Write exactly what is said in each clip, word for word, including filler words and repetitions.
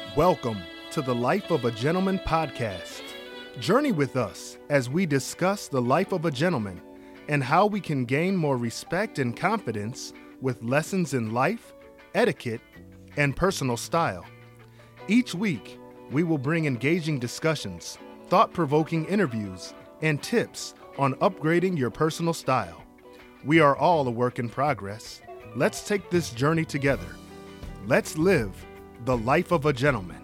Welcome to the Life of a Gentleman podcast. Journey with us as we discuss the life of a gentleman and how we can gain more respect and confidence with lessons in life, etiquette, and personal style. Each week, we will bring engaging discussions, thought-provoking interviews, and tips on upgrading your personal style. We are all a work in progress. Let's take this journey together. Let's live the life of a gentleman.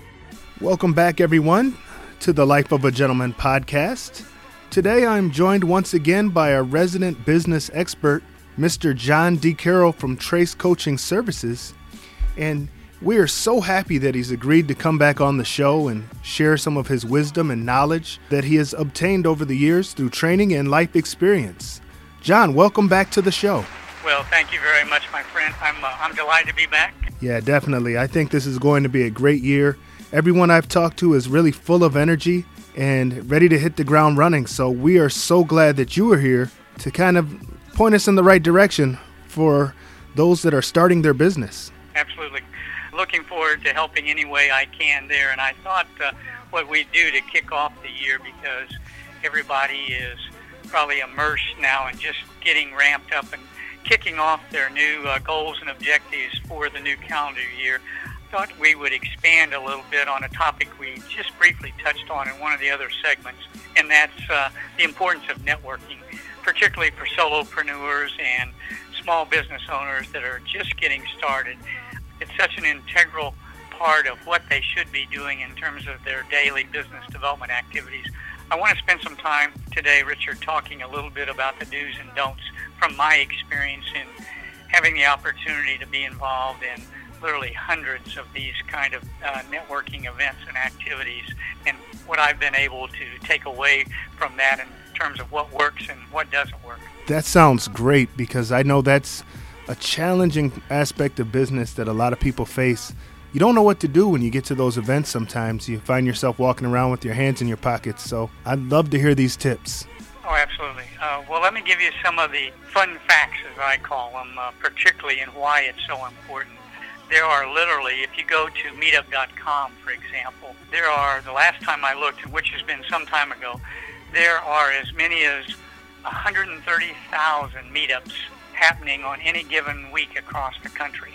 Welcome back, everyone, to the Life of a Gentleman podcast. Today, I'm joined once again by our resident business expert, Mister John D. Carroll from Trace Coaching Services. And we are so happy that he's agreed to come back on the show and share some of his wisdom and knowledge that he has obtained over the years through training and life experience. John, welcome back to the show. Well, thank you very much, my friend. I'm uh, I'm delighted to be back. Yeah, definitely. I think this is going to be a great year. Everyone I've talked to is really full of energy and ready to hit the ground running. So we are so glad that you are here to kind of point us in the right direction for those that are starting their business. Absolutely. Looking forward to helping any way I can there. And I thought uh, what we do to kick off the year, because everybody is probably immersed now in just getting ramped up and kicking off their new uh, goals and objectives for the new calendar year, thought we would expand a little bit on a topic we just briefly touched on in one of the other segments, and that's uh, the importance of networking, particularly for solopreneurs and small business owners that are just getting started. It's such an integral part of what they should be doing in terms of their daily business development activities. I want to spend some time today, Richard, talking a little bit about the do's and don'ts from my experience in having the opportunity to be involved in literally hundreds of these kind of uh, networking events and activities, and what I've been able to take away from that in terms of what works and what doesn't work. That sounds great, because I know that's a challenging aspect of business that a lot of people face. You don't know what to do when you get to those events sometimes. You find yourself walking around with your hands in your pockets. So I'd love to hear these tips. Oh, absolutely. Uh, well, let me give you some of the fun facts, as I call them, uh, particularly in why it's so important. There are literally, if you go to meetup dot com, for example, there are, the last time I looked, which has been some time ago, there are as many as one hundred thirty thousand meetups happening on any given week across the country.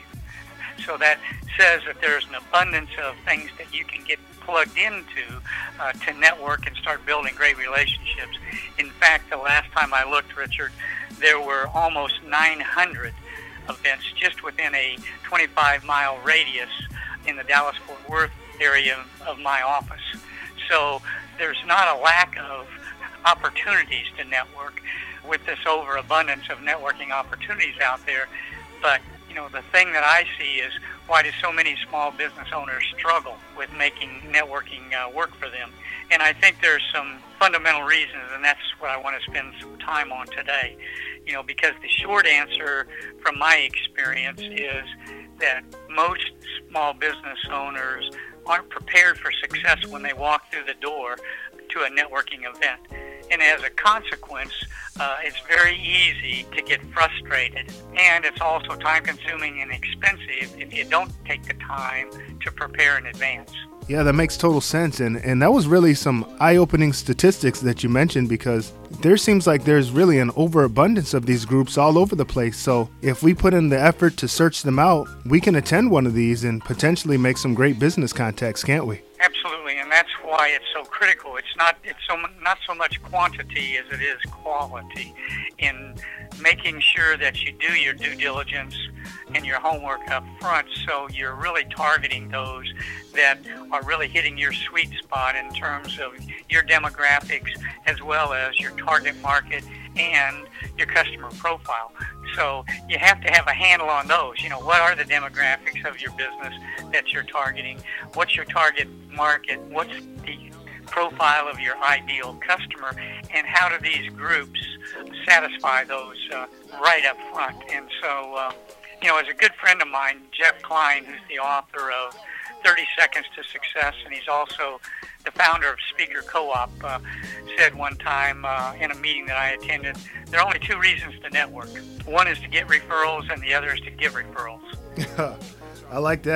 So that says that there's an abundance of things that you can get plugged into uh, to network and start building great relationships. In fact, the last time I looked, Richard, there were almost nine hundred events just within a twenty-five mile radius in the Dallas-Fort Worth area of my office. So there's not a lack of opportunities to network with this overabundance of networking opportunities out there. But you know, the thing that I see is, why do so many small business owners struggle with making networking uh, work for them? And I think there's some fundamental reasons, and that's what I want to spend some time on today. You know, because the short answer from my experience is that most small business owners aren't prepared for success when they walk through the door to a networking event. And as a consequence, uh, it's very easy to get frustrated, and it's also time-consuming and expensive if you don't take the time to prepare in advance. Yeah, that makes total sense. And, and that was really some eye-opening statistics that you mentioned, because there seems like there's really an overabundance of these groups all over the place. So if we put in the effort to search them out, we can attend one of these and potentially make some great business contacts, can't we? Absolutely, and that's why it's so critical. It's not it's so not so much quantity as it is quality in making sure that you do your due diligence and your homework up front, so you're really targeting those that are really hitting your sweet spot in terms of your demographics as well as your target market and your customer profile. So you have to have a handle on those. You know, what are the demographics of your business that you're targeting? What's your target market? What's the profile of your ideal customer? And how do these groups satisfy those uh, right up front? And so, uh, you know, as a good friend of mine, Jeff Klein, who's the author of thirty seconds to Success, and he's also the founder of Speaker Co-op, uh, said one time uh, in a meeting that I attended, there are only two reasons to network. One is to get referrals, and the other is to give referrals. I like that.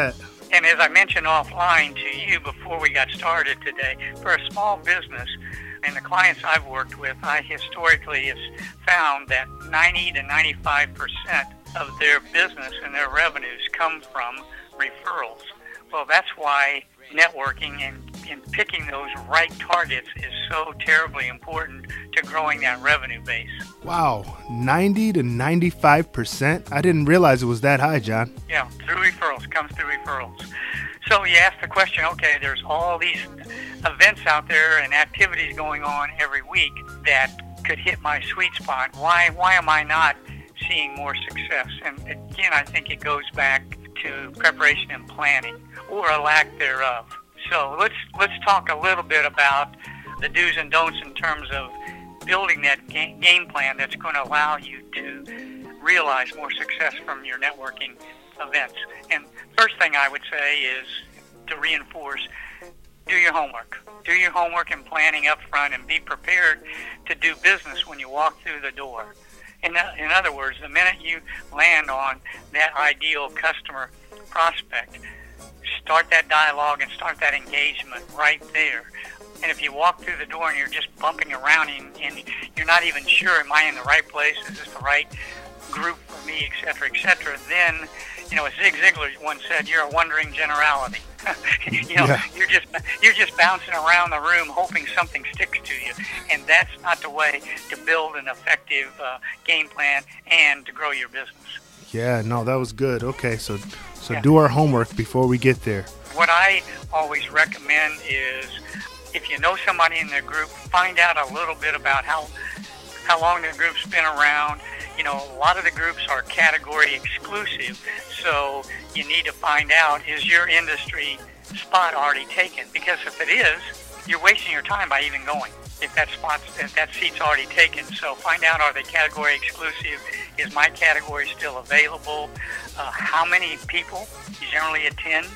And as I mentioned offline to you before we got started today, for a small business and the clients I've worked with, I historically have found that ninety to ninety-five percent of their business and their revenues come from referrals. Well, that's why networking and, and picking those right targets is so terribly important to growing that revenue base. Wow, ninety to ninety-five percent? I didn't realize it was that high, John. Yeah, through referrals, comes through referrals. So you ask the question, okay, there's all these events out there and activities going on every week that could hit my sweet spot. Why, why am I not seeing more success? And again, I think it goes back to preparation and planning, or a lack thereof. So let's let's talk a little bit about the do's and don'ts in terms of building that game plan that's going to allow you to realize more success from your networking events. And first thing I would say is to reinforce, do your homework. Do your homework and planning up front, and be prepared to do business when you walk through the door. In, in other words, the minute you land on that ideal customer prospect, start that dialogue and start that engagement right there. And if you walk through the door and you're just bumping around and, and you're not even sure, am I in the right place? Is this the right group for me, et cetera, et cetera, then, you know, as Zig Ziglar once said, you're a wandering generality. you know, yeah. you're just you're just bouncing around the room hoping something sticks to you, and that's not the way to build an effective uh, game plan and to grow your business. Yeah, no, that was good. Okay, so so yeah. do our homework before we get there. What I always recommend is, if you know somebody in the group, find out a little bit about how how long the group's been around. You know, a lot of the groups are category exclusive, so you need to find out, is your industry spot already taken? Because if it is, you're wasting your time by even going, if that spot's, if that seat's already taken. So find out, are they category exclusive? Is my category still available? Uh, how many people generally attend?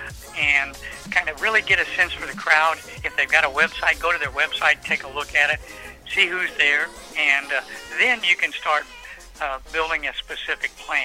And kind of really get a sense for the crowd. If they've got a website, go to their website, take a look at it, see who's there, and uh, then you can start uh, building a specific plan.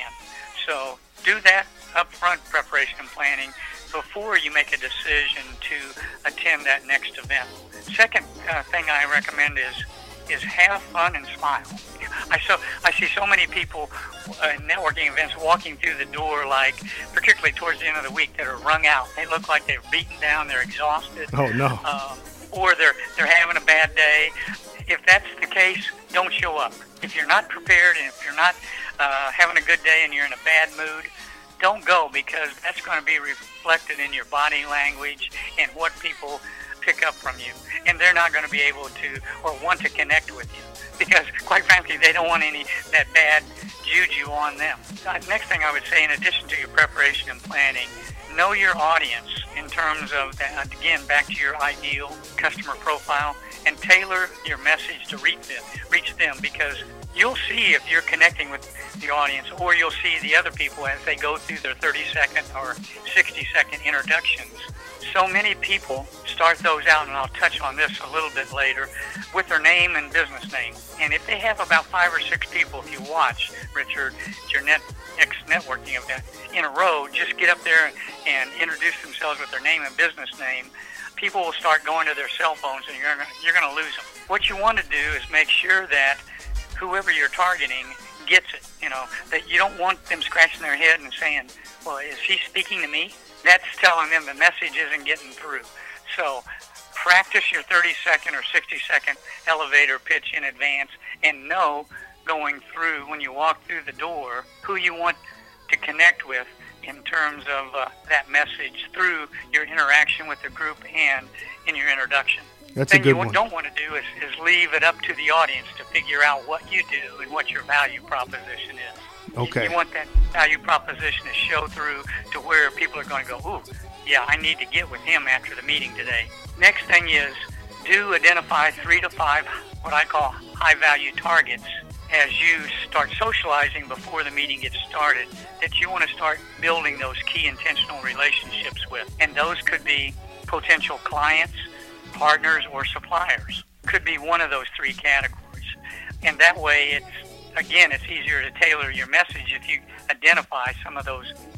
So do that upfront preparation and planning before you make a decision to attend that next event. Second uh, thing I recommend is is have fun and smile. I so I see so many people uh, in networking events walking through the door, like particularly towards the end of the week, that are wrung out. They look like they're beaten down, they're exhausted. Oh no. Um, or they're they're having a bad day. If that's the case, don't show up. If you're not prepared and if you're not uh, having a good day and you're in a bad mood, don't go, because that's going to be reflected in your body language and what people pick up from you. And they're not going to be able to or want to connect with you, because quite frankly, they don't want any that bad juju on them. Uh, next thing I would say, in addition to your preparation and planning, know your audience in terms of, that, again, back to your ideal customer profile, and tailor your message to reach them, reach them, because you'll see if you're connecting with the audience, or you'll see the other people as they go through their thirty second or sixty second introductions. So many people start those out, and I'll touch on this a little bit later, with their name and business name. And if they have about five or six people, if you watch, Richard, your net, X networking event in a row, just get up there and, and introduce themselves with their name and business name, people will start going to their cell phones, and you're gonna, you're going to lose them. What you want to do is make sure that whoever you're targeting gets it. You know, that you don't want them scratching their head and saying, well, is he speaking to me? That's telling them the message isn't getting through. So practice your thirty second or sixty second elevator pitch in advance, and know going through, when you walk through the door, who you want to connect with in terms of uh, that message through your interaction with the group and in your introduction. That's thing a good you one. don't want to do is, is leave it up to the audience to figure out what you do and what your value proposition is. Okay. You want that value proposition to show through to where people are going to go, ooh, yeah, I need to get with him after the meeting today. Next thing is, do identify three to five what I call high-value targets as you start socializing before the meeting gets started, that you want to start building those key intentional relationships with. And those could be potential clients, partners, or suppliers. Could be one of those three categories. And that way, it's again, it's easier to tailor your message if you identify some of those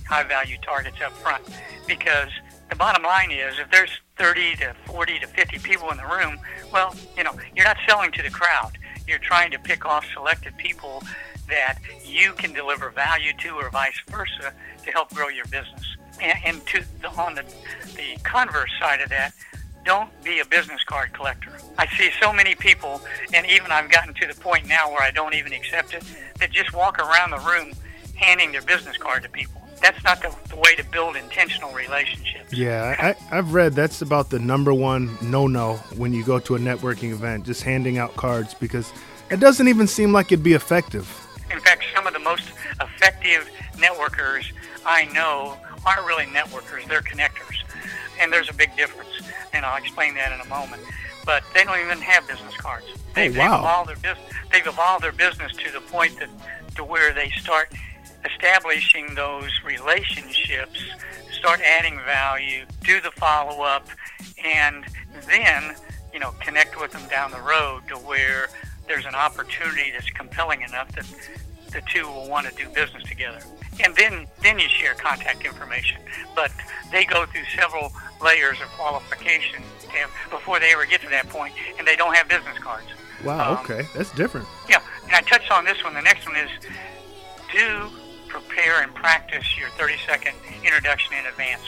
high-value targets up front. Because the bottom line is, if there's thirty to forty to fifty people in the room, well, you know, you're not selling to the crowd. You're trying to pick off selected people that you can deliver value to, or vice versa, to help grow your business. And, and to the, on the, the converse side of that, don't be a business card collector. I see so many people, and even I've gotten to the point now where I don't even accept it, that just walk around the room handing their business card to people. That's not the, the way to build intentional relationships. Yeah, I, I've read that's about the number one no-no when you go to a networking event, just handing out cards, because it doesn't even seem like it'd be effective. In fact, some of the most effective networkers I know aren't really networkers, they're connectors. And there's a big difference, and I'll explain that in a moment. But they don't even have business cards. They've, oh, wow. they've evolved their business. They've evolved their business to the point that to where they start establishing those relationships, start adding value, do the follow-up, and then, you know, connect with them down the road to where there's an opportunity that's compelling enough that the two will want to do business together. And then, then you share contact information. But they go through several layers of qualification before they ever get to that point, and they don't have business cards. Wow, um, okay. That's different. Yeah, and I touched on this one. The next one is do prepare and practice your thirty-second introduction in advance.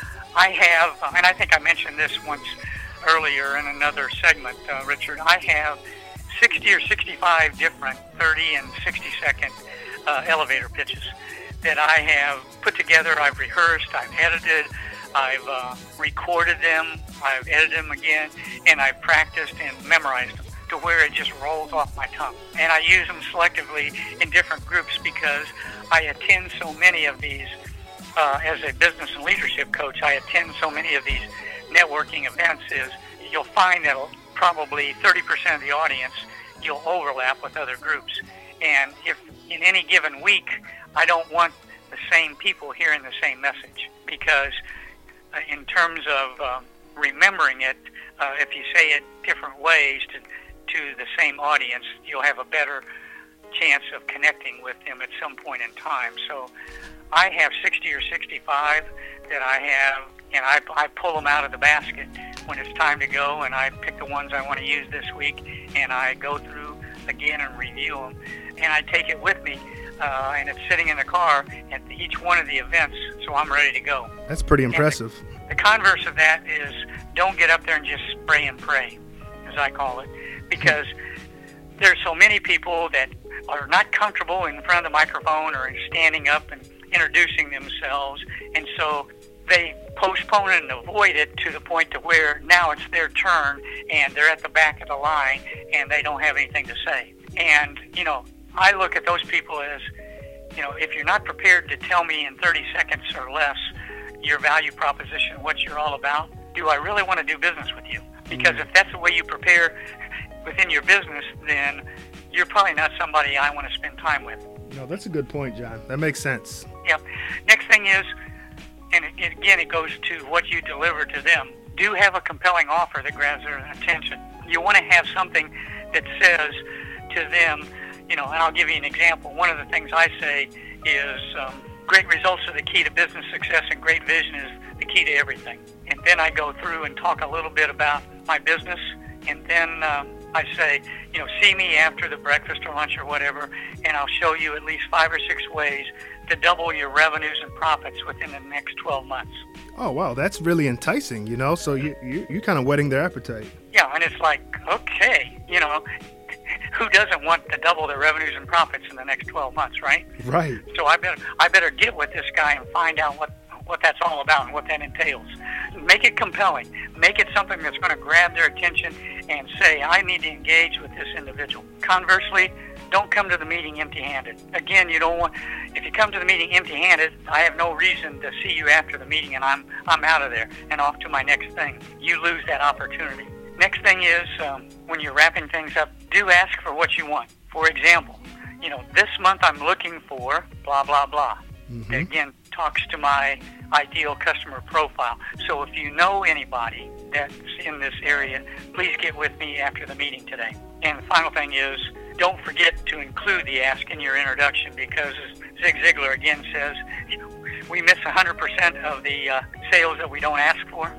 I have, and I think I mentioned this once earlier in another segment, uh, Richard, I have sixty or sixty-five different thirty and sixty-second uh, elevator pitches that I have put together. I've rehearsed, I've edited, I've uh, recorded them, I've edited them again, and I've practiced and memorized them to where it just rolls off my tongue. And I use them selectively in different groups because I attend so many of these, uh, as a business and leadership coach, I attend so many of these networking events. Is you'll find that probably thirty percent of the audience, you'll overlap with other groups. And if in any given week, I don't want the same people hearing the same message, because uh, in terms of uh, remembering it, uh, if you say it different ways to to the same audience, you'll have a better chance of connecting with them at some point in time. So I have sixty or sixty-five that I have, and I, I pull them out of the basket when it's time to go, and I pick the ones I want to use this week, and I go through again and review them, and I take it with me, uh, and it's sitting in the car at each one of the events, so I'm ready to go. That's pretty impressive. The, the converse of that is don't get up there and just spray and pray, as I call it, because there's so many people that are not comfortable in front of the microphone or standing up and introducing themselves, and so they postpone it and avoid it to the point to where now it's their turn and they're at the back of the line and they don't have anything to say. And, you know, I look at those people as, you know, if you're not prepared to tell me in thirty seconds or less your value proposition, what you're all about, do I really want to do business with you? Because if that's the way you prepare within your business, then you're probably not somebody I want to spend time with. No, that's a good point, John. That makes sense. Yeah. Next thing is, and again, it goes to what you deliver to them. Do have a compelling offer that grabs their attention. You want to have something that says to them, you know, and I'll give you an example. One of the things I say is um, great results are the key to business success, and great vision is the key to everything. And then I go through and talk a little bit about my business, and then um, I say, you know, see me after the breakfast or lunch or whatever, and I'll show you at least five or six ways to double your revenues and profits within the next twelve months. Oh, wow, that's really enticing, you know, so you, you, you're kind of whetting their appetite. Yeah, and it's like, okay, you know, who doesn't want to double their revenues and profits in the next twelve months, right? Right. So I better, I better get with this guy and find out what, what that's all about and what that entails. Make it compelling. Make it something that's going to grab their attention and say, I need to engage with this individual. Conversely, don't come to the meeting empty-handed. Again, you don't want, if you come to the meeting empty-handed, I have no reason to see you after the meeting, and I'm I'm out of there and off to my next thing. You lose that opportunity. Next thing is, um, when you're wrapping things up, do ask for what you want. For example, you know, this month I'm looking for blah, blah, blah. Mm-hmm. That, again, talks to my ideal customer profile. So if you know anybody that's in this area, please get with me after the meeting today. And the final thing is, don't forget to include the ask in your introduction, because as Zig Ziglar again says, we miss one hundred percent of the uh, sales that we don't ask for.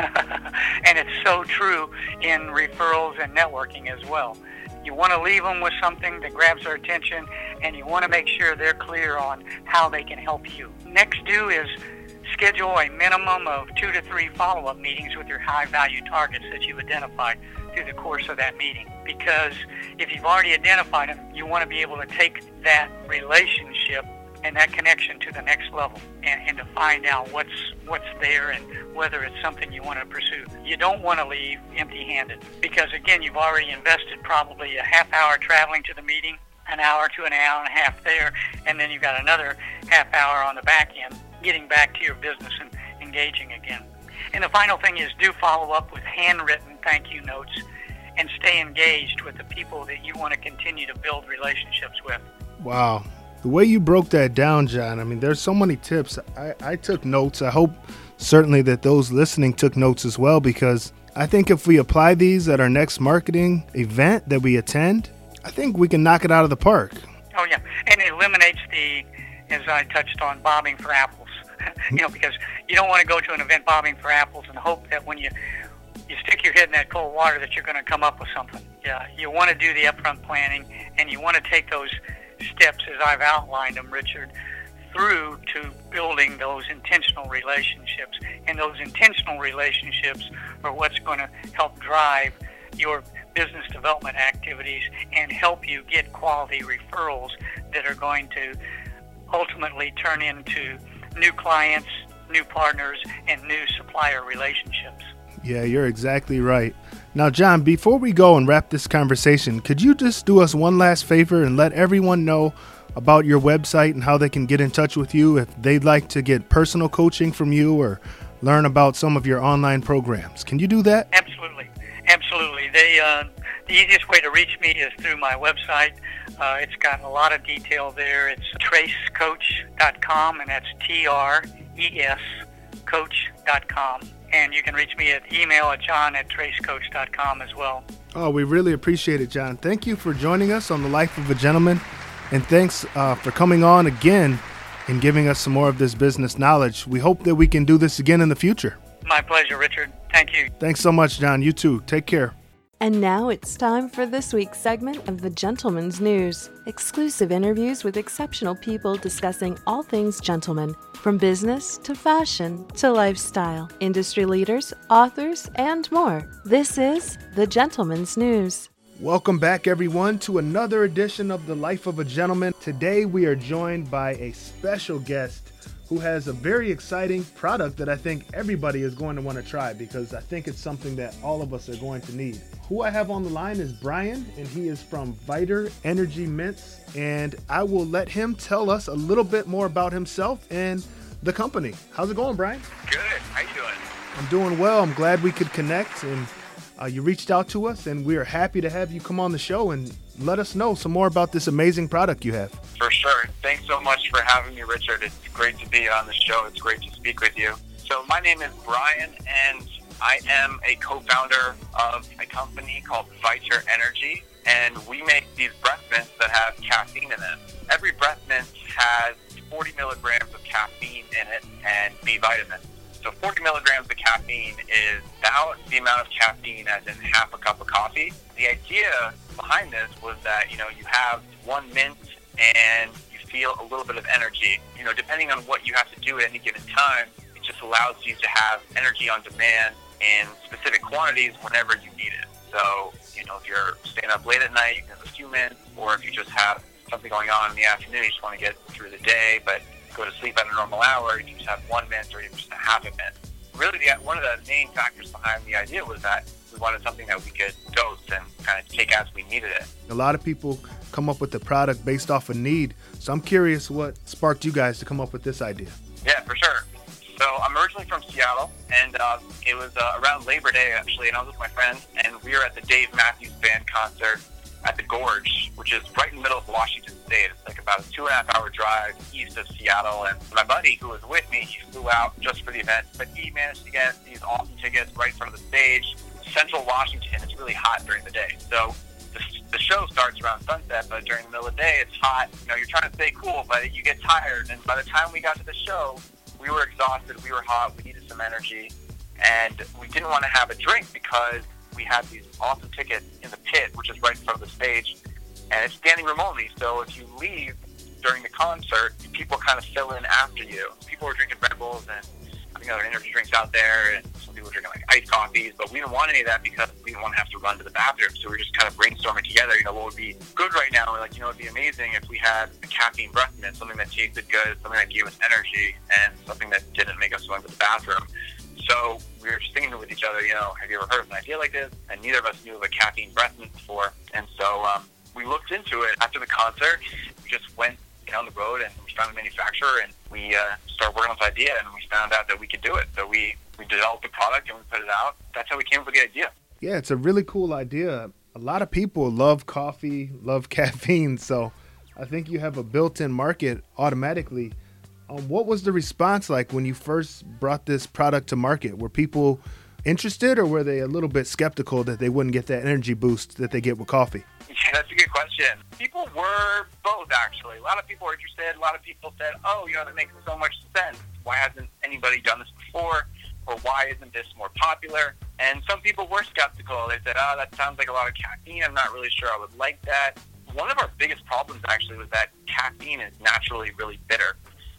And it's so true in referrals and networking as well. You want to leave them with something that grabs their attention, and you want to make sure they're clear on how they can help you. Next due is schedule a minimum of two to three follow-up meetings with your high-value targets that you've identified through the course of that meeting. Because if you've already identified them, you want to be able to take that relationship and that connection to the next level, and, and to find out what's what's there and whether it's something you want to pursue. You don't want to leave empty-handed, because again, you've already invested probably a half hour traveling to the meeting, an hour to an hour and a half there, and then you've got another half hour on the back end getting back to your business and engaging again. And the final thing is, do follow up with handwritten thank you notes and stay engaged with the people that you want to continue to build relationships with. Wow. The way you broke that down, John, I mean, there's so many tips. I, I took notes. I hope certainly that those listening took notes as well, because I think if we apply these at our next marketing event that we attend, I think we can knock it out of the park. Oh, yeah. And it eliminates the, as I touched on, bobbing for apples. You know, because you don't want to go to an event bobbing for apples and hope that when you you stick your head in that cold water that you're going to come up with something. Yeah, you want to do the upfront planning, and you want to take those steps as I've outlined them, Richard, through to building those intentional relationships. And those intentional relationships are what's going to help drive your business development activities and help you get quality referrals that are going to ultimately turn into new clients, new partners, and new supplier relationships. Yeah, you're exactly right. Now, John, before we go and wrap this conversation, could you just do us one last favor and let everyone know about your website and how they can get in touch with you if they'd like to get personal coaching from you or learn about some of your online programs? Can you do that? Absolutely. Absolutely. They, uh, the easiest way to reach me is through my website. Uh, it's got a lot of detail there. It's trace coach dot com, and that's T R E S coach dot com. And you can reach me at email at john at trace coach dot com as well. Oh, we really appreciate it, John. Thank you for joining us on The Life of a Gentleman. And thanks uh, for coming on again and giving us some more of this business knowledge. We hope that we can do this again in the future. My pleasure, Richard. Thank you. Thanks so much, John. You too. Take care. And now it's time for this week's segment of The Gentleman's News. Exclusive interviews with exceptional people discussing all things gentleman, from business to fashion to lifestyle, industry leaders, authors, and more. This is The Gentleman's News. Welcome back, everyone, to another edition of The Life of a Gentleman. Today we are joined by a special guest who has a very exciting product that I think everybody is going to want to try, because I think it's something that all of us are going to need. Who I have on the line is Brian, and he is from Viter Energy Mints, and I will let him tell us a little bit more about himself and the company. How's it going, Brian? Good. How you doing? I'm doing well. I'm glad we could connect, and uh, you reached out to us, and we are happy to have you come on the show and let us know some more about this amazing product you have. For sure. Thanks so much for having me, Richard. It's great to be on the show. It's great to speak with you. So my name is Brian, and I am a co-founder of a company called Viter Energy, and we make these breath mints that have caffeine in them. Every breath mint has forty milligrams of caffeine in it and B vitamins. So forty milligrams of caffeine is about the amount of caffeine as in half a cup of coffee. The idea behind this was that, you know, you have one mint and you feel a little bit of energy. You know, depending on what you have to do at any given time, it just allows you to have energy on demand in specific quantities whenever you need it. So, you know, if you're staying up late at night, you can have a few mints, or if you just have something going on in the afternoon, you just want to get through the day, but go to sleep at a normal hour, you can just have one mint or even just a half a mint. Really, the, one of the main factors behind the idea was that we wanted something that we could dose and kind of take as we needed it. A lot of people come up with the product based off of need, so I'm curious what sparked you guys to come up with this idea. Yeah, for sure. So I'm originally from Seattle, and uh, it was uh, around Labor Day, actually, and I was with my friends, and we were at the Dave Matthews Band concert at the Gorge, which is right in the middle of Washington State. It's like about a two and a half hour drive east of Seattle, and my buddy who was with me, he flew out just for the event, but he managed to get these awesome tickets right in front of the stage. Central Washington is really hot during the day, so the, the show starts around sunset, but during the middle of the day, it's hot. You know, you're trying to stay cool, but you get tired, and by the time we got to the show, we were exhausted, we were hot, we needed some energy, and we didn't want to have a drink because we had these awesome tickets in the pit, which is right in front of the stage, and it's standing room only. So if you leave during the concert, people kind of fill in after you. People were drinking Red Bulls and having other energy drinks out there, and some people were drinking like iced coffees, but we didn't want any of that because we didn't want to have to run to the bathroom. So we were just kind of brainstorming together, you know, what would be good right now. We're like, you know, it'd be amazing if we had a caffeine breath mint, something that tasted good, something that gave us energy, and something that didn't make us run to the bathroom. So we were just thinking with each other, you know, have you ever heard of an idea like this? And neither of us knew of a caffeine breath mint before. And so um, we looked into it after the concert. We just went down the road and we found a manufacturer, and we uh, started working on this idea, and we found out that we could do it. So we, we developed the product and we put it out. That's how we came up with the idea. Yeah, it's a really cool idea. A lot of people love coffee, love caffeine. So I think you have a built-in market automatically. Um, what was the response like when you first brought this product to market? Were people interested, or were they a little bit skeptical that they wouldn't get that energy boost that they get with coffee? Yeah, that's a good question. People were both, actually. A lot of people were interested. A lot of people said, oh, you know, that makes so much sense. Why hasn't anybody done this before? Or why isn't this more popular? And some people were skeptical. They said, oh, that sounds like a lot of caffeine. I'm not really sure I would like that. One of our biggest problems, actually, was that caffeine is naturally really bitter.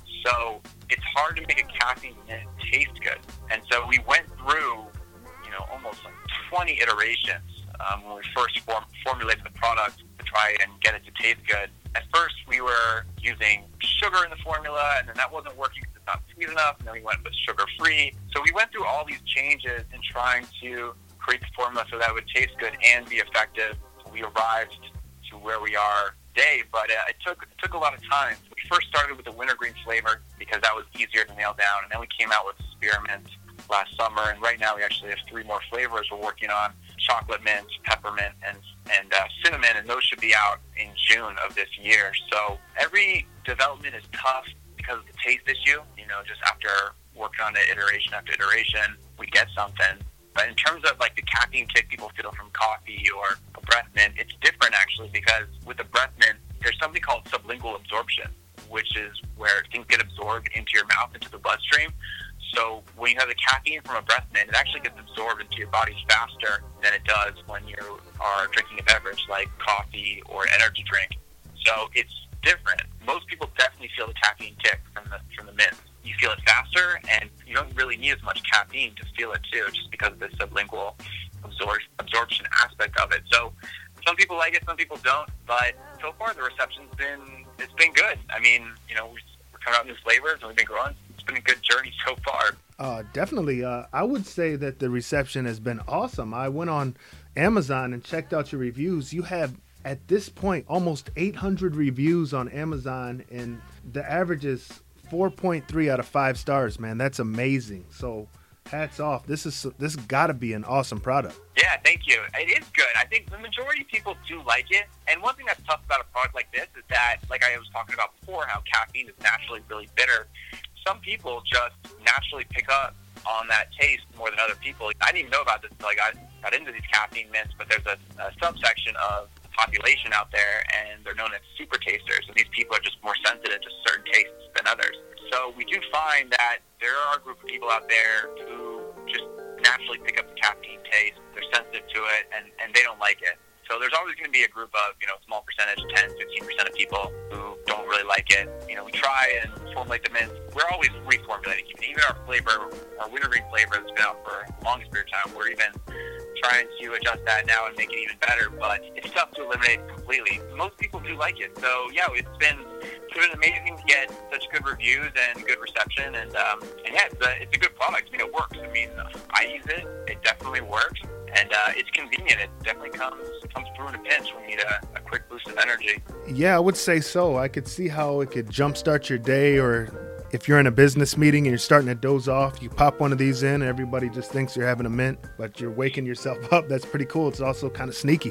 So it's hard to make a caffeine mint taste good. And so we went through, you know, almost like twenty iterations um, when we first form- formulated the product to try and get it to taste good. At first, we were using sugar in the formula, and then that wasn't working because it's not sweet enough. And then we went with sugar-free. So we went through all these changes in trying to create the formula so that it would taste good and be effective. So we arrived to where we are today, but uh, it took it took a lot of time. We first started with the wintergreen flavor because that was easier to nail down, and then we came out with spearmint last summer, and right now we actually have three more flavors we're working on: chocolate mint, peppermint, and and uh, cinnamon, and those should be out in June of this year. So every development is tough because of the taste issue. You know, just after working on it iteration after iteration, we get something. But in terms of like the caffeine kick people feel from coffee or a breath mint, it's different actually, because with the breath mint, there's something called sublingual absorption, which is where things get absorbed into your mouth, into the bloodstream. So when you have the caffeine from a breath mint, it actually gets absorbed into your body faster than it does when you are drinking a beverage like coffee or energy drink. So it's different. Most people definitely feel the caffeine kick from the from the mint. You feel it faster, and you don't really need as much caffeine to feel it too, just because of the sublingual absor- absorption aspect of it. So some people like it, some people don't, but so far the reception's been, it's been good. I mean, you know, we're coming out with new flavors and we've been growing. It's been a good journey so far. Uh, definitely. Uh, I would say that the reception has been awesome. I went on Amazon and checked out your reviews. You have, at this point, almost eight hundred reviews on Amazon, and the average is four point three out of five stars, man. That's amazing. So hats off. This is this got to be an awesome product. Yeah, thank you. It is good. I think the majority of people do like it. And one thing that's tough about a product like this is that, like I was talking about before, how caffeine is naturally really bitter. Some people just naturally pick up on that taste more than other people. I didn't even know about this until I got, got into these caffeine mints, but there's a, a subsection of the population out there, and they're known as super tasters. And these people are just more sensitive to certain tastes than others. So we do find that there are a group of people out there who just naturally pick up the caffeine taste. They're sensitive to it, and, and they don't like it. So there's always going to be a group of, you know, small percentage, ten, fifteen percent of people who don't really like it. You know, we try and formulate them in. We're always reformulating. Even our flavor, our wintergreen flavor that's been out for the longest period of time, we're even trying to adjust that now and make it even better. But it's tough to eliminate completely. Most people do like it. So, yeah, it's been, it's been amazing to get such good reviews and good reception. And, um, and yeah, it's a, it's a good product. I mean, it works. I mean, I use it. It definitely works. And uh, it's convenient. It definitely comes comes through in a pinch when you need a, a quick boost of energy. Yeah, I would say so. I could see how it could jumpstart your day, or if you're in a business meeting and you're starting to doze off, you pop one of these in and everybody just thinks you're having a mint, but you're waking yourself up. That's pretty cool. It's also kind of sneaky.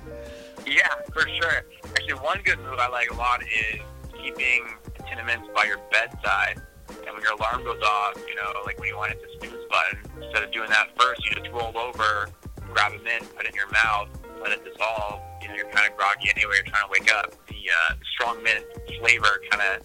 Yeah, for sure. Actually, one good move I like a lot is keeping a tin of mints by your bedside. And when your alarm goes off, you know, like when you want to hit the snooze button, instead of doing that first, you just roll over, grab a mint, put it in your mouth, let it dissolve. You know, you're kind of groggy anyway, you're trying to wake up. The, uh, the strong mint flavor kind of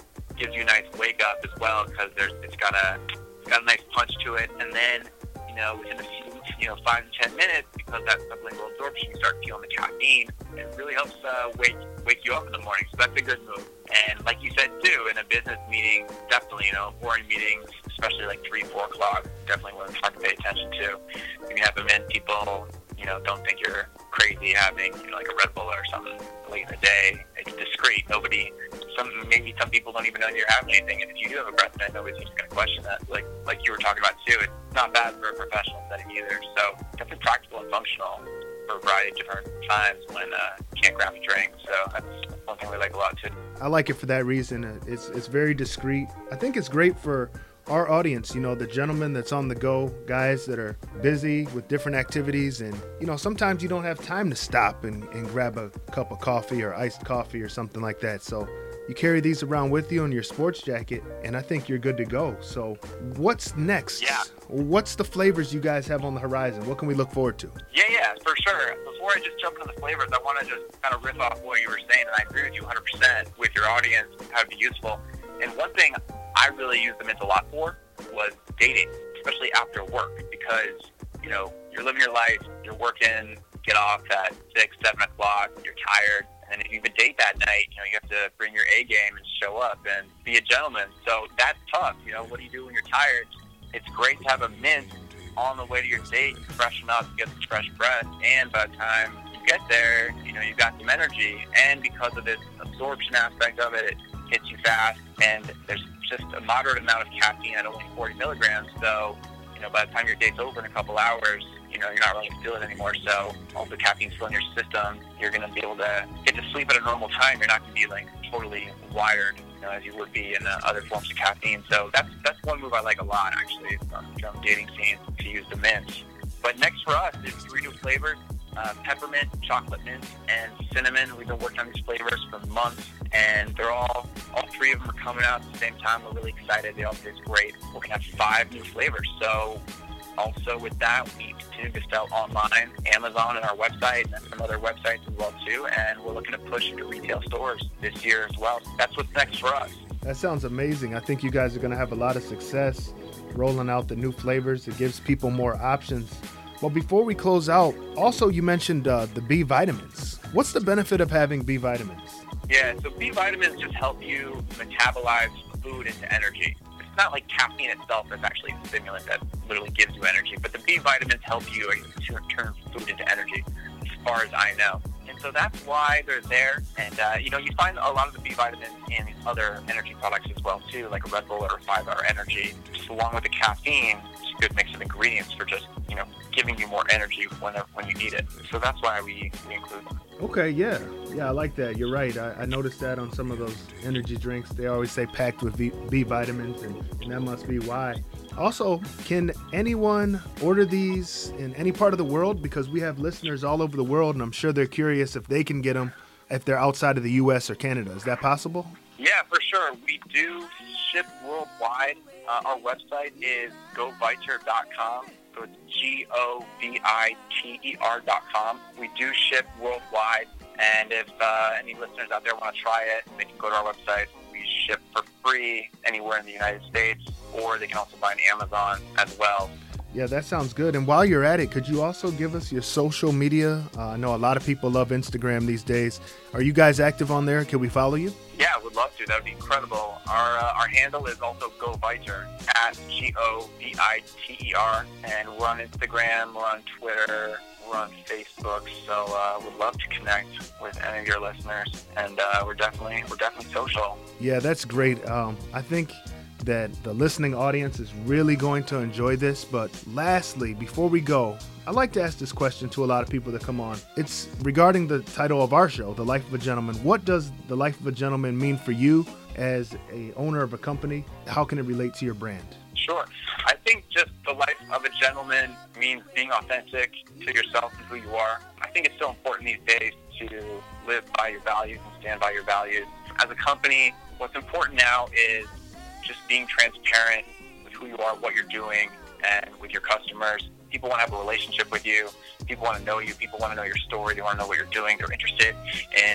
gives you a nice wake up as well because there's it's got a it's got a nice punch to it. And then, you know, within a few, you know, five to ten minutes, because that's sublingual absorption, you start feeling the caffeine. It really helps uh, wake wake you up in the morning. So that's a good move. And like you said too, in a business meeting, definitely, you know, boring meetings, especially like three, four o'clock, definitely one's hard to pay attention to. You can have them in. People, you know, don't think you're crazy having, you know, like a Red Bull or something late in the day. It's discreet. Nobody, some maybe some people don't even know you're having anything. And if you do have a breath mint, nobody's just going to question that. Like like you were talking about too, it's not bad for a professional setting either. So definitely practical and functional for a variety of different times when uh, you can't grab a drink. So that's one thing we like a lot too. I like it for that reason. It's it's very discreet. I think it's great for our audience, you know, the gentleman that's on the go, guys that are busy with different activities. And, you know, sometimes you don't have time to stop and, and grab a cup of coffee or iced coffee or something like that. So you carry these around with you in your sports jacket, and I think you're good to go. So what's next? Yeah. What's the flavors you guys have on the horizon? What can we look forward to? Yeah, yeah, for sure. Before I just jump into the flavors, I want to just kind of riff off what you were saying, and I agree with you one hundred percent with your audience, how it'd be useful. And one thing I really used the mints a lot for was dating, especially after work, because, you know, you're living your life, you're working, get off at six, seven o'clock, you're tired, and if you have a date that night, you know, you have to bring your A game and show up and be a gentleman. So that's tough. You know, what do you do when you're tired? It's great to have a mint on the way to your date, you freshen up, you get some fresh breath, and by the time you get there, you know, you've got some energy, and because of this absorption aspect of it, it hits you fast, and there's just a moderate amount of caffeine at only forty milligrams, so, you know, by the time your date's over in a couple hours, you know, you're not really going to feel it anymore, so all the caffeine's still in your system, you're going to be able to get to sleep at a normal time, you're not going to be, like, totally wired, you know, as you would be in uh, other forms of caffeine, so that's that's one move I like a lot, actually, from, from dating scene, to use the mints. But next for us is three new flavors, uh, peppermint, chocolate mint, and cinnamon. We've been working on these flavors for months, and they're all, all three of them are coming out at the same time. We're really excited. They all taste great. We're going to have five new flavors. So also with that, we continue to sell online, Amazon and our website, and some other websites as well too, and we're looking to push into retail stores this year as well. That's what's next for us. That sounds amazing. I think you guys are going to have a lot of success rolling out the new flavors. It gives people more options. Well, before we close out, also you mentioned uh, the B vitamins. What's the benefit of having B vitamins? Yeah, so B vitamins just help you metabolize food into energy. It's not like caffeine itself that's actually a stimulant that literally gives you energy, but the B vitamins help you turn food into energy, as far as I know. And so that's why they're there. And, uh, you know, you find a lot of the B vitamins in these other energy products as well, too, like a Red Bull or a five hour Energy. Just along with the caffeine, it's a good mix of ingredients for just, you know, giving you more energy when when you need it. So that's why we, we include them. Okay, yeah. Yeah, I like that. You're right. I, I noticed that on some of those energy drinks. They always say packed with v, B vitamins, and, and that must be why. Also, can anyone order these in any part of the world? Because we have listeners all over the world, and I'm sure they're curious if they can get them if they're outside of the U S or Canada. Is that possible? Yeah, for sure. We do ship worldwide. Uh, our website is go viter dot com. So it's G O V I T E R dot com. We do ship worldwide. And if uh, any listeners out there want to try it, they can go to our website. We ship for free anywhere in the United States, or they can also buy on Amazon as well. Yeah, that sounds good. And while you're at it, could you also give us your social media? Uh, I know a lot of people love Instagram these days. Are you guys active on there? Can we follow you? Yeah, would love to. That would be incredible. Our uh, our handle is also GoViter, at G O V I T E R. And we're on Instagram, we're on Twitter, we're on Facebook. So uh, we'd love to connect with any of your listeners. And uh, we're definitely we're definitely social. Yeah, that's great. Um, I think that the listening audience is really going to enjoy this. But lastly, before we go, I like to ask this question to a lot of people that come on. It's regarding the title of our show, The Life of a Gentleman. What does the life of a gentleman mean for you as a owner of a company? How can it relate to your brand? Sure. I think just the life of a gentleman means being authentic to yourself and who you are. I think it's so important these days to live by your values and stand by your values. As a company, what's important now is just being transparent with who you are, what you're doing, and with your customers. People want to have a relationship with you. People want to know you. People want to know your story. They want to know what you're doing. They're interested in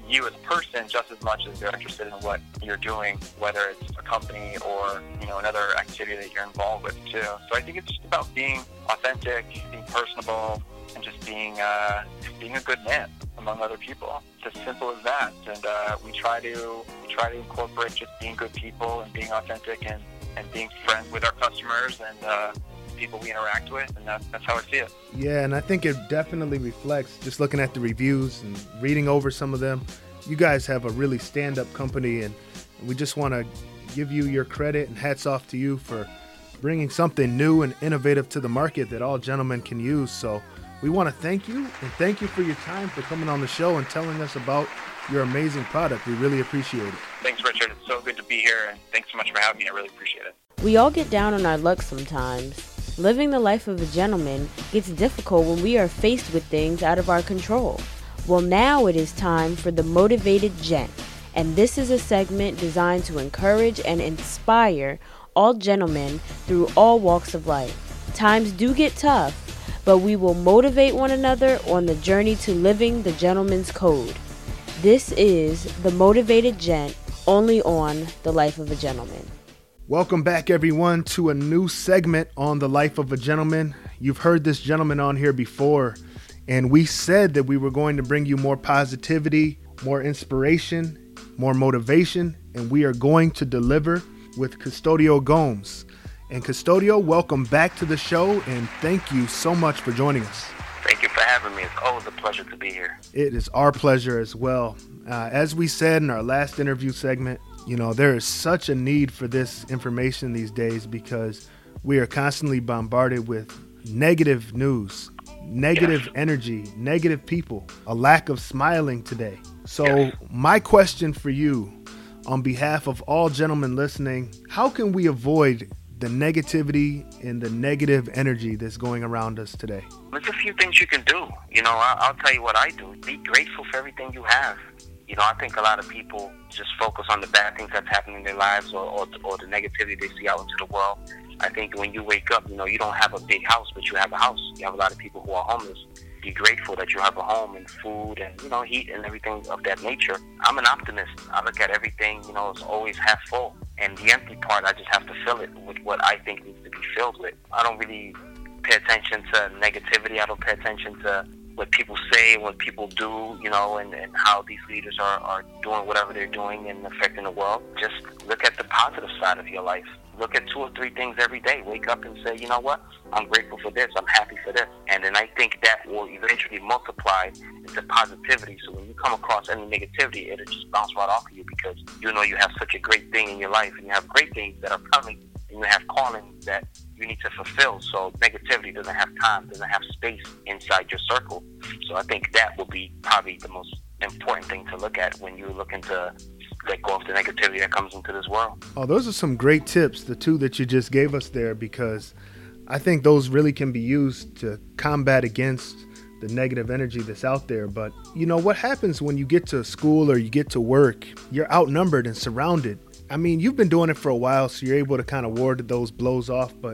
you as a person just as much as they're interested in what you're doing, whether it's a company or, you know, another activity that you're involved with too. So I think it's just about being authentic, being personable, and just being uh, being a good man among other people. It's as simple as that. And uh, we try to we try to incorporate just being good people and being authentic and, and being friends with our customers and uh, people we interact with, and that, that's how I see it. Yeah, and I think it definitely reflects, just looking at the reviews and reading over some of them, you guys have a really stand-up company, and we just want to give you your credit and hats off to you for bringing something new and innovative to the market that all gentlemen can use. So we want to thank you, and thank you for your time, for coming on the show and telling us about your amazing product. We really appreciate it. Thanks, Richard. It's so good to be here, and thanks so much for having me. I really appreciate it. We all get down on our luck sometimes. Living the life of a gentleman gets difficult when we are faced with things out of our control. Well, now it is time for the Motivated Gent, and this is a segment designed to encourage and inspire all gentlemen through all walks of life. Times do get tough, but we will motivate one another on the journey to living the gentleman's code. This is the Motivated Gent, only on The Life of a Gentleman. Welcome back, everyone, to a new segment on The Life of a Gentleman. You've heard this gentleman on here before, and we said that we were going to bring you more positivity, more inspiration, more motivation, and we are going to deliver with Custodio Gomes. And Custodio, welcome back to the show, and thank you so much for joining us. Thank you for having me. It's always a pleasure to be here. It is our pleasure as well. Uh, as we said in our last interview segment, you know, there is such a need for this information these days because we are constantly bombarded with negative news, negative yes. energy, negative people, a lack of smiling today. So yes. my question for you, on behalf of all gentlemen listening, how can we avoid the negativity and the negative energy that's going around us today? There's a few things you can do. You know, I'll, I'll tell you what I do. Be grateful for everything you have. You know, I think a lot of people just focus on the bad things that's happening in their lives or, or, or the negativity they see out into the world. I think when you wake up, you know, you don't have a big house, but you have a house. You have a lot of people who are homeless. Be grateful that you have a home and food and, you know, heat and everything of that nature. I'm an optimist. I look at everything, you know, it's always half full. And the empty part, I just have to fill it with what I think needs to be filled with. I don't really pay attention to negativity. I don't pay attention to what people say and what people do, you know, and, and how these leaders are, are doing whatever they're doing and affecting the world. Just look at the positive side of your life. Look at two or three things every day. Wake up and say, you know what? I'm grateful for this. I'm happy for this. And then I think that will eventually multiply into positivity. So when you come across any negativity, it'll just bounce right off of you because you know you have such a great thing in your life and you have great things that are coming and you have callings that you need to fulfill. So negativity doesn't have time, doesn't have space inside your circle. So I think that will be probably the most important thing to look at when you're looking to let go of the negativity that comes into this world. Oh, those are some great tips, the two that you just gave us there, because I think those really can be used to combat against the negative energy that's out there. But you know what happens when you get to school or you get to work, you're outnumbered and surrounded. I mean, you've been doing it for a while, so you're able to kind of ward those blows off. But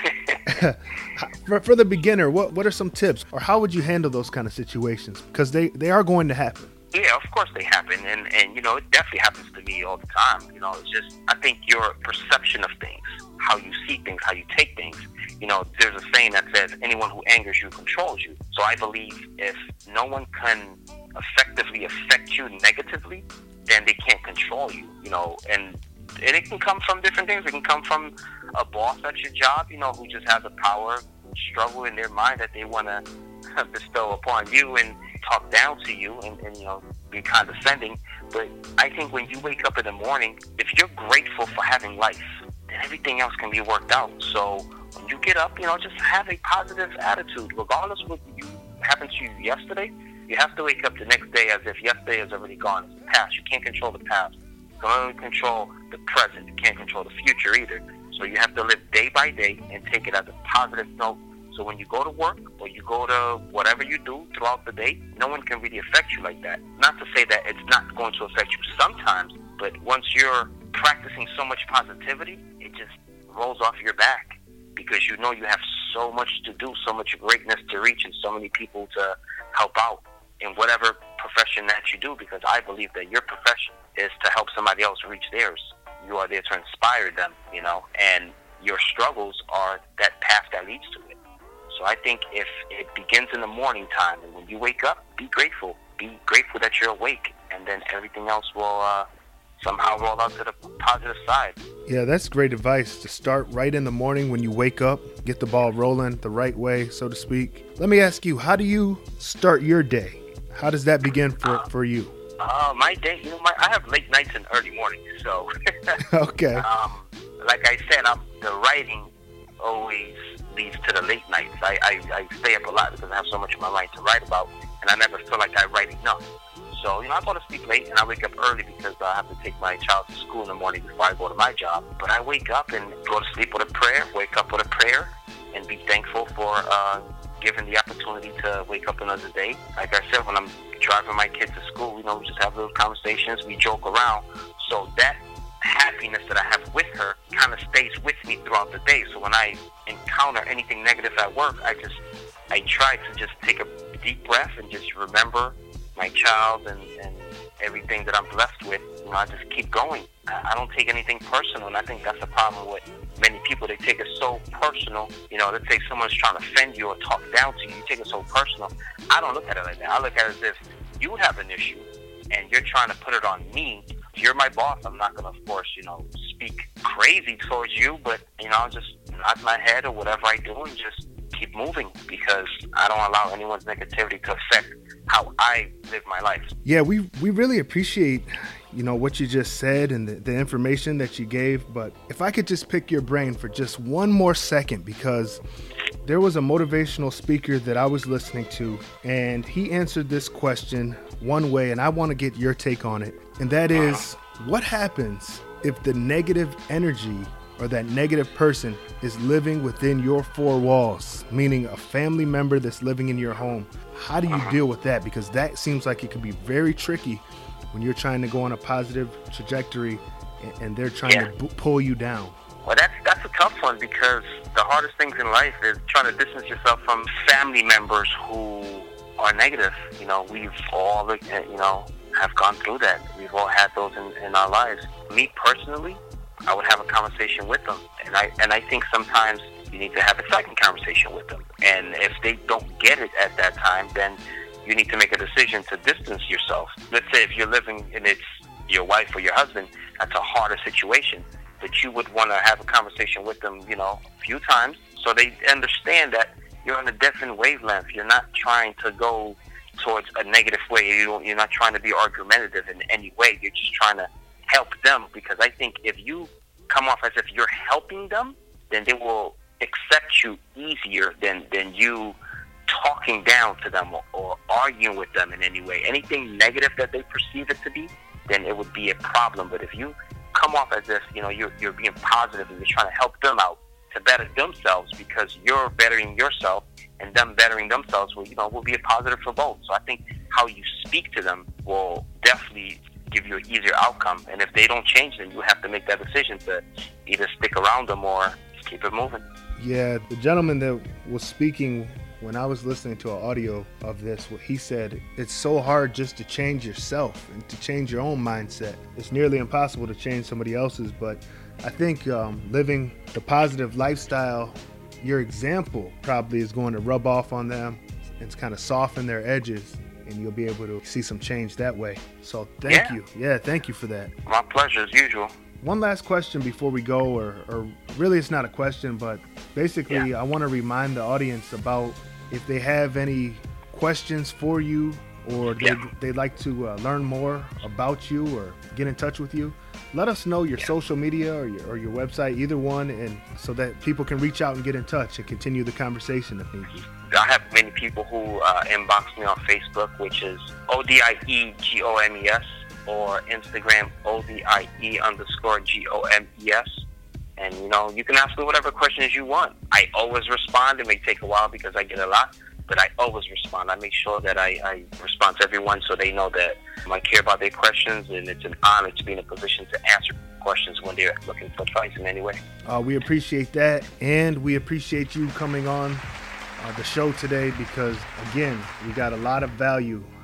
for, for the beginner, what, what are some tips? Or how would you handle those kind of situations? Because they, they are going to happen. Yeah, of course they happen. And, and, you know, it definitely happens to me all the time. You know, it's just, I think your perception of things, how you see things, how you take things. You know, there's a saying that says, anyone who angers you controls you. So I believe if no one can effectively affect you negatively, then they can't control you, you know, and, and it can come from different things. It can come from a boss at your job, you know, who just has a power struggle in their mind that they want to bestow upon you and talk down to you and, and, you know, be condescending. But I think when you wake up in the morning, if you're grateful for having life, then everything else can be worked out. So when you get up, you know, just have a positive attitude, regardless of what you, happened to you yesterday. You have to wake up the next day as if yesterday is already gone. It's the past. You can't control the past. You can only control the present. You can't control the future either. So you have to live day by day and take it as a positive note. So when you go to work or you go to whatever you do throughout the day, no one can really affect you like that. Not to say that it's not going to affect you sometimes, but once you're practicing so much positivity, it just rolls off your back because you know you have so much to do, so much greatness to reach, and so many people to help out in whatever profession that you do, because I believe that your profession is to help somebody else reach theirs. You are there to inspire them, you know, and your struggles are that path that leads to it. So I think if it begins in the morning time, and when you wake up, be grateful. Be grateful that you're awake, and then everything else will uh, somehow roll out to the positive side. Yeah, that's great advice, to start right in the morning when you wake up, get the ball rolling the right way, so to speak. Let me ask you, how do you start your day? How does that begin for, uh, for you? Uh, my day, you know, my, I have late nights and early mornings, so. Okay. Um, like I said, I'm, the writing always leads to the late nights. I, I, I stay up a lot because I have so much in my mind to write about, and I never feel like I write enough. So, you know, I go to sleep late and I wake up early because I have to take my child to school in the morning before I go to my job. But I wake up and go to sleep with a prayer, wake up with a prayer, and be thankful for uh, given the opportunity to wake up another day. Like I said, when I'm driving my kids to school, you know, we just have little conversations, we joke around. So that happiness that I have with her kind of stays with me throughout the day. So when I encounter anything negative at work, I just, I try to just take a deep breath and just remember my child and, and everything that I'm blessed with. You know, I just keep going. I don't take anything personal, and I think that's the problem with many people. They take it so personal. You know, let's say someone's trying to offend you or talk down to you. You take it so personal. I don't look at it like that. I look at it as if you have an issue, and you're trying to put it on me. If you're my boss, I'm not going to, of course, you know, speak crazy towards you, but, you know, I'll just nod my head or whatever I do and just keep moving, because I don't allow anyone's negativity to affect how I live my life. Yeah, we we really appreciate, you know, what you just said and the, the information that you gave. But if I could just pick your brain for just one more second, because there was a motivational speaker that I was listening to, and he answered this question one way, and I want to get your take on it. And that is, what happens if the negative energy or that negative person is living within your four walls, meaning a family member that's living in your home? How do you deal with that? Because that seems like it can be very tricky when you're trying to go on a positive trajectory and they're trying yeah. to b- pull you down. Well, that's that's a tough one, because the hardest things in life is trying to distance yourself from family members who are negative. You know, we've all, you know, have gone through that. We've all had those in, in our lives. Me personally, I would have a conversation with them, and I and I think sometimes you need to have a second conversation with them. And if they don't get it at that time, then you need to make a decision to distance yourself. Let's say if you're living and it's your wife or your husband, that's a harder situation, but you would want to have a conversation with them, you know, a few times, so they understand that you're on a different wavelength. You're not trying to go towards a negative way. You don't, you're not trying to be argumentative in any way. You're just trying to help them, because I think if you come off as if you're helping them, then they will accept you easier than, than you talking down to them or, or arguing with them in any way. Anything negative that they perceive it to be, then it would be a problem. But if you come off as if, you know, you're, you're being positive and you're trying to help them out to better themselves, because you're bettering yourself and them bettering themselves, will, you know, will be a positive for both. So I think how you speak to them will definitely give you an easier outcome. And if they don't change, then you have to make that decision to either stick around them or keep it moving. Yeah, the gentleman that was speaking, when I was listening to an audio of this, what he said, it's so hard just to change yourself and to change your own mindset. It's nearly impossible to change somebody else's, but I think um, living the positive lifestyle, your example probably is going to rub off on them and kind of soften their edges, and you'll be able to see some change that way. So thank yeah. you. Yeah, thank you for that. My pleasure, as usual. One last question before we go, or, or really it's not a question, but basically yeah. I want to remind the audience about if they have any questions for you, or they, yeah. they'd like to uh, learn more about you or get in touch with you, let us know your yeah. social media or your, or your website, either one, and so that people can reach out and get in touch and continue the conversation if need be. I have many people who uh, inbox me on Facebook, which is O D I E G O M E S, or Instagram O D I E underscore G O M E S. And, you know, you can ask me whatever questions you want. I always respond. It may take a while because I get a lot, but I always respond. I make sure that I, I respond to everyone so they know that I care about their questions, and it's an honor to be in a position to answer questions when they're looking for advice in any way. Uh, we appreciate that, and we appreciate you coming on uh, the show today, because, again, we got a lot of value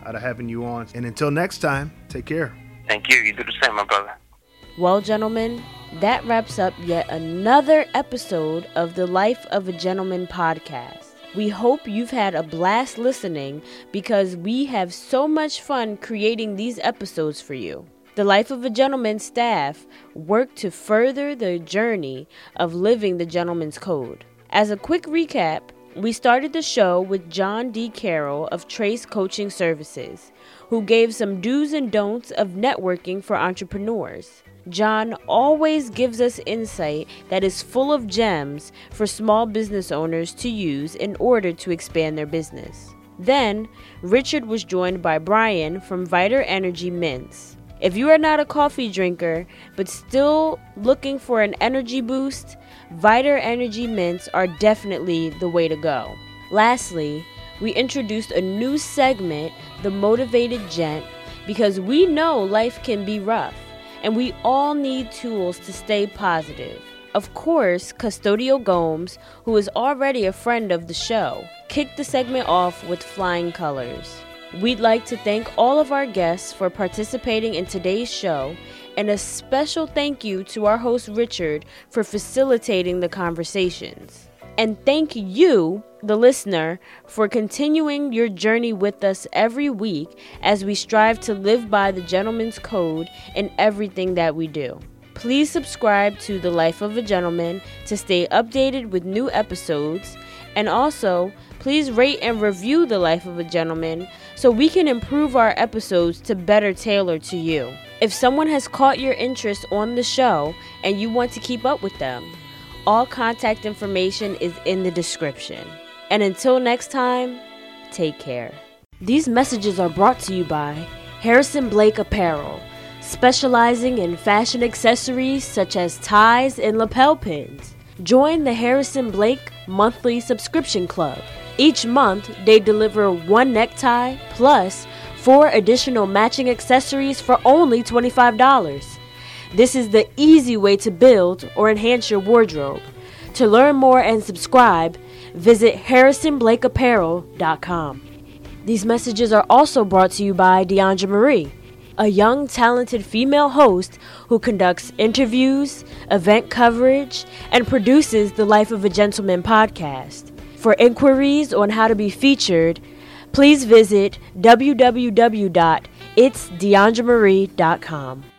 out of having you on. And until next time, take care. Thank you. You do the same, my brother. Well, gentlemen, that wraps up yet another episode of the Life of a Gentleman podcast. We hope you've had a blast listening because we have so much fun creating these episodes for you. The Life of a Gentleman staff work to further the journey of living the gentleman's code. As a quick recap, we started the show with John D. Carroll of Trace Coaching Services, who gave some do's and don'ts of networking for entrepreneurs. John always gives us insight that is full of gems for small business owners to use in order to expand their business. Then, Richard was joined by Brian from Viter Energy Mints. If you are not a coffee drinker but still looking for an energy boost, Viter Energy Mints are definitely the way to go. Lastly, we introduced a new segment, The Motivated Gent, because we know life can be rough. And we all need tools to stay positive. Of course, Custodio Gomes, who is already a friend of the show, kicked the segment off with flying colors. We'd like to thank all of our guests for participating in today's show, and a special thank you to our host Richard for facilitating the conversations. And thank you, the listener, for continuing your journey with us every week as we strive to live by the gentleman's code in everything that we do. Please subscribe to The Life of a Gentleman to stay updated with new episodes, and also please rate and review The Life of a Gentleman so we can improve our episodes to better tailor to you. If someone has caught your interest on the show and you want to keep up with them, all contact information is in the description. And until next time, take care. These messages are brought to you by Harrison Blake Apparel, specializing in fashion accessories such as ties and lapel pins. Join the Harrison Blake monthly subscription club. Each month, they deliver one necktie plus four additional matching accessories for only twenty-five dollars. This is the easy way to build or enhance your wardrobe. To learn more and subscribe, visit harrison blake apparel dot com. These messages are also brought to you by Deandra Marie, a young, talented female host who conducts interviews, event coverage, and produces the Life of a Gentleman podcast. For inquiries on how to be featured, please visit w w w dot its deandra marie dot com.